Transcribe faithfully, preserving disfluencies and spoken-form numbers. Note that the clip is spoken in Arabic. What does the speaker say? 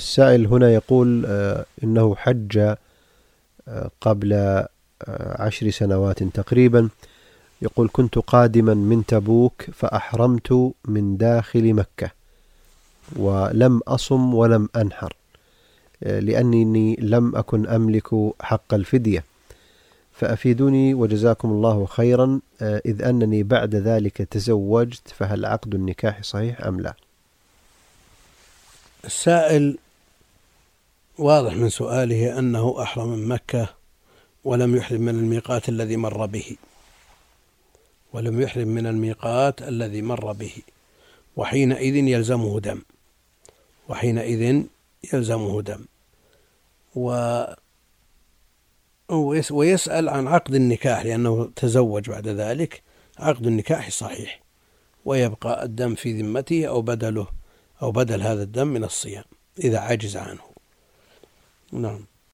السائل هنا يقول إنه حج قبل عشر سنوات تقريبا. يقول: كنت قادما من تبوك فأحرمت من داخل مكة ولم أصم ولم أنحر لأنني لم أكن أملك حق الفدية، فأفيدوني وجزاكم الله خيرا، إذ أنني بعد ذلك تزوجت، فهل عقد النكاح صحيح أم لا؟ السائل واضح من سؤاله أنه أحرم من مكة ولم يحرم من الميقات الذي مر به ولم يحرم من الميقات الذي مر به وحينئذ يلزمه دم وحينئذ يلزمه دم ويسأل عن عقد النكاح لأنه تزوج بعد ذلك. عقد النكاح صحيح، ويبقى الدم في ذمته أو بدله أو بدل هذا الدم من الصيام إذا عجز عنه. نعم.